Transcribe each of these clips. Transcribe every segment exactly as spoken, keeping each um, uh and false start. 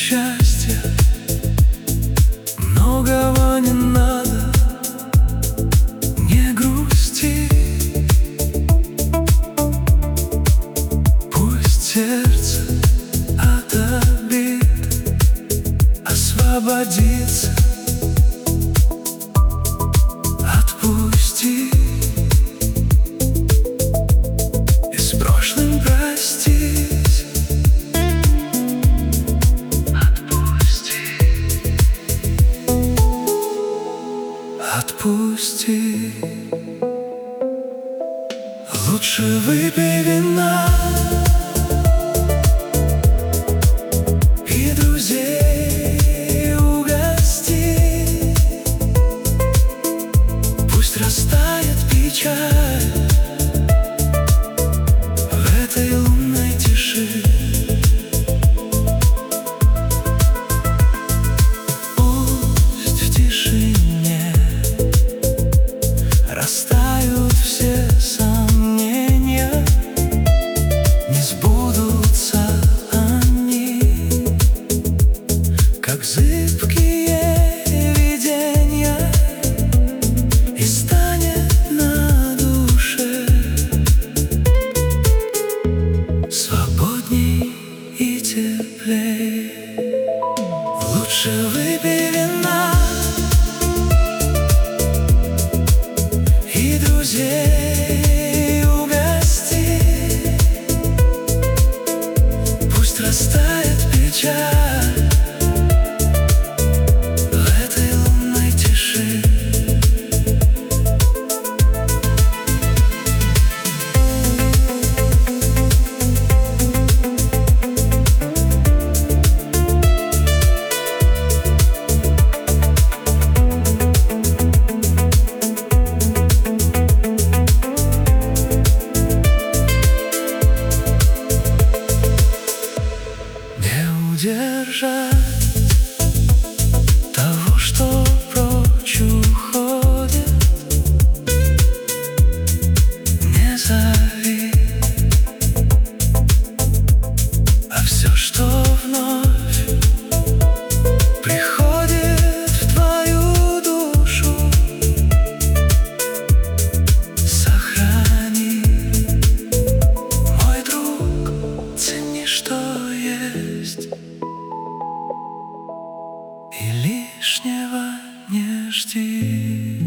счастья, многого не надо, не грусти. Пусть сердце от обид освободится. Отпусти и с прошлым простись. Отпусти, отпусти. Лучше выпей вина и друзей угости. Пусть растает печаль в этой лунной тиши. Пусть в тишине растают все сомнения, не сбудутся они, как зыбкие видения, и станет на душе свободней и теплей. Лучше выпей вина и друзей угости. Пусть растает печаль в этой лунной тиши. Удержать того, что прочь уходит. Не зови, а все, что вновь приходит в твою душу, сохрани, мой друг, цени, что есть. И лишнего не жди.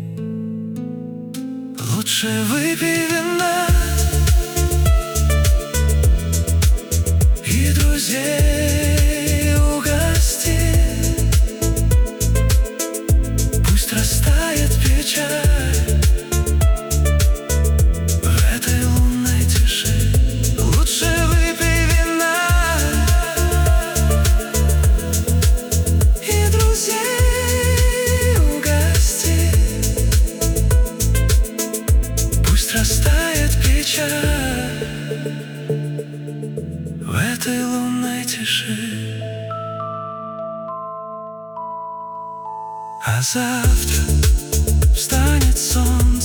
Лучше выпей вина и друзей угости. Пусть растает печаль в этой лунной тиши. Лучше выпей вина и друзей угости. Пусть растает печаль в этой лунной тиши. А завтра встанет солнце.